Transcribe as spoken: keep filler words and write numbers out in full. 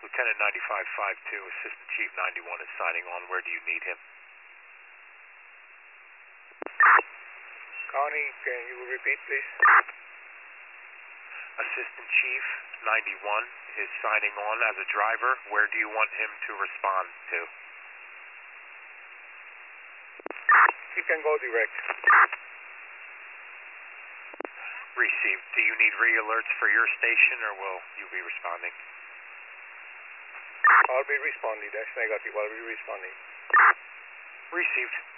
Lieutenant ninety-five five two, Assistant Chief ninety-one is signing on. Where do you need him? County, can you repeat, please? Assistant Chief ninety-one is signing on as a driver. Where do you want him to respond to? He can go direct. Received. Do you need re-alerts for your station, or will you be responding? I'll be responding. That's negative. I'll be responding. Received.